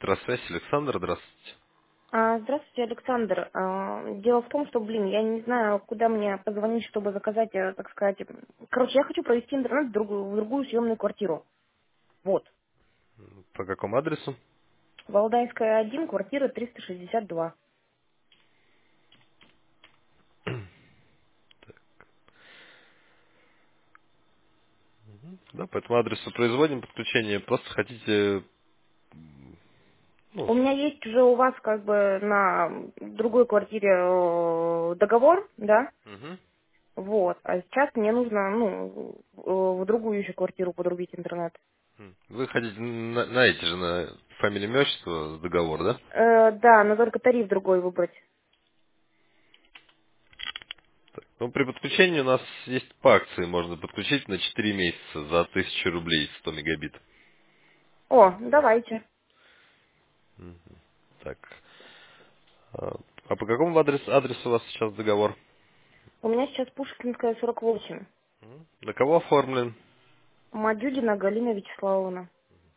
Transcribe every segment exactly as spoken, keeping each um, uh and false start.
Электросвязь, Александр, здравствуйте. А, Здравствуйте, Александр. А, Дело в том, что, блин, я не знаю, куда мне позвонить, чтобы заказать, э, так сказать... м, Короче, я хочу провести интернет в другую, в другую съемную квартиру. Вот. По какому адресу? Валдайская, один, квартира триста шестьдесят два. Да, по этому адресу производим подключение. Просто хотите, ну, У меня есть уже у вас как бы на другой квартире э, договор, да? мгм. Вот. А сейчас мне нужно, ну, э, в другую еще квартиру подрубить интернет. Вы хотите на, на эти же, на фамилию, имя, отчество, договор, да? Э, да, но только тариф другой выбрать. Ну, при подключении у нас есть по акции, можно подключить на четыре месяца за тысячу рублей сто мегабит. О, давайте. Мгм. Так. А а по какому адресу, адресу у вас сейчас договор? У меня сейчас Пушкинская, сорок восемь. Мгм. На кого оформлен? Мадюдина Галина Вячеславовна.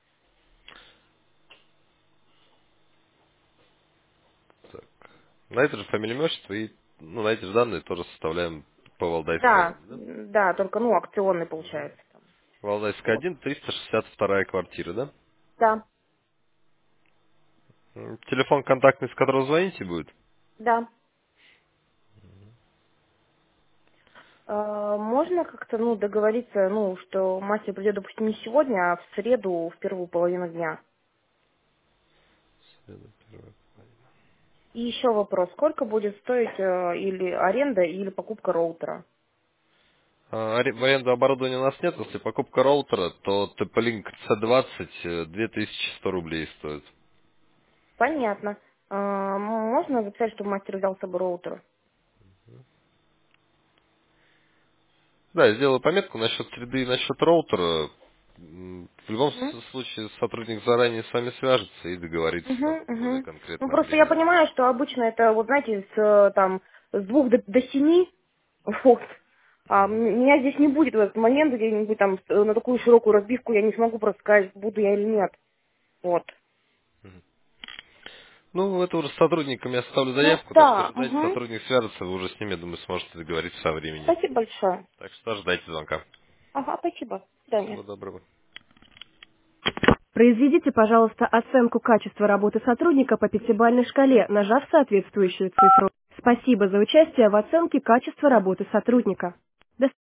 Так. На это же фамилия, имя, отчество и ну, на эти же данные тоже составляем по Валдайской Да, один, да? да, только, ну, акционный получается. Там. Валдайская Вот. один, триста шестьдесят вторая квартира, да? Да, М, Телефон контактный, с которого звоните, будет? да. Э, можно как-то, ну, договориться, ну, что мастер придет, допустим, не сегодня, а в среду, в первую половину дня. И еще вопрос, сколько будет стоить э, или аренда, или покупка роутера? А, аре- В аренду оборудования у нас нет. Если покупка роутера, то т пэ линк ц двадцать э, две тысячи сто рублей стоит. Понятно. Э, можно записать, чтобы мастер взял с собой роутер? Да, я сделаю пометку насчет среды и насчет роутера. М, В любом Угу. с- случае сотрудник заранее с вами свяжется и договорится Угу, там более угу. Ну, конкретно о просто я времени. понимаю, что обычно это, вот знаете, с, э, там, с двух до, до семи, вот. А м- меня здесь не будет в этот момент где-нибудь там с- на такую широкую разбивку, я не смогу просто сказать, буду я или нет. Вот. Ну, это уже с сотрудниками я составлю Ну, заявку, так что да, ожидайте, угу. сотрудник свяжется, вы уже с ними, думаю, сможете договориться о времени. Спасибо большое. Так что ожидайте звонка. Ага, спасибо. До свидания. Всего доброго. Произведите, пожалуйста, оценку качества работы сотрудника по пятибалльной шкале, нажав соответствующую цифру. Спасибо за участие в оценке качества работы сотрудника.